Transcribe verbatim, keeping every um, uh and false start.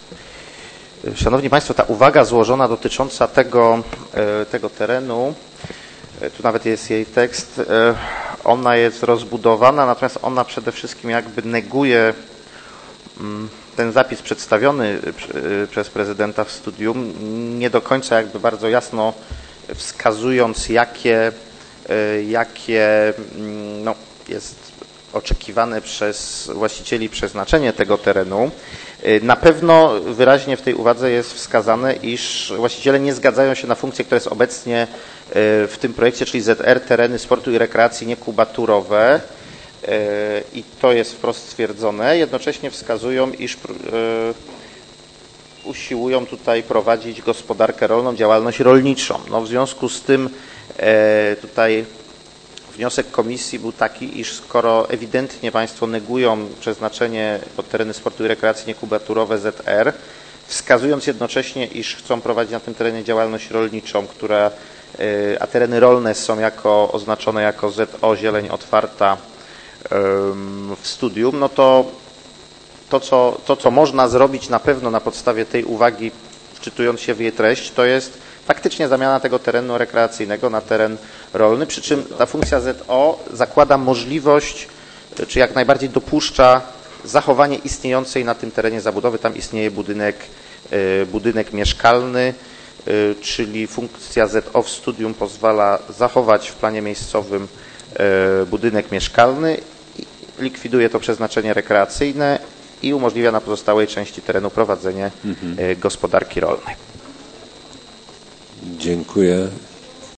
Szanowni Państwo, ta uwaga złożona dotycząca tego, tego terenu, tu nawet jest jej tekst, ona jest rozbudowana, natomiast ona przede wszystkim jakby neguje ten zapis przedstawiony przez prezydenta w studium, nie do końca jakby bardzo jasno wskazując, jakie, jakie no, jest oczekiwane przez właścicieli przeznaczenie tego terenu. Na pewno wyraźnie w tej uwadze jest wskazane, iż właściciele nie zgadzają się na funkcję, która jest obecnie w tym projekcie, czyli Z R, tereny sportu i rekreacji niekubaturowe, i to jest wprost stwierdzone. Jednocześnie wskazują, iż usiłują tutaj prowadzić gospodarkę rolną, działalność rolniczą. No, w związku z tym tutaj wniosek komisji był taki, iż skoro ewidentnie Państwo negują przeznaczenie pod tereny sportu i rekreacji niekubaturowe Z R, wskazując jednocześnie, iż chcą prowadzić na tym terenie działalność rolniczą, która, a tereny rolne są jako, oznaczone jako Z O, zieleń otwarta w studium, no to to co, to, co można zrobić na pewno na podstawie tej uwagi, wczytując się w jej treść, to jest faktycznie zamiana tego terenu rekreacyjnego na teren rolny, przy czym ta funkcja Z O zakłada możliwość, czy jak najbardziej dopuszcza zachowanie istniejącej na tym terenie zabudowy. Tam istnieje budynek, budynek mieszkalny, czyli funkcja Z O w studium pozwala zachować w planie miejscowym budynek mieszkalny, likwiduje to przeznaczenie rekreacyjne i umożliwia na pozostałej części terenu prowadzenie mhm. gospodarki rolnej. Dziękuję.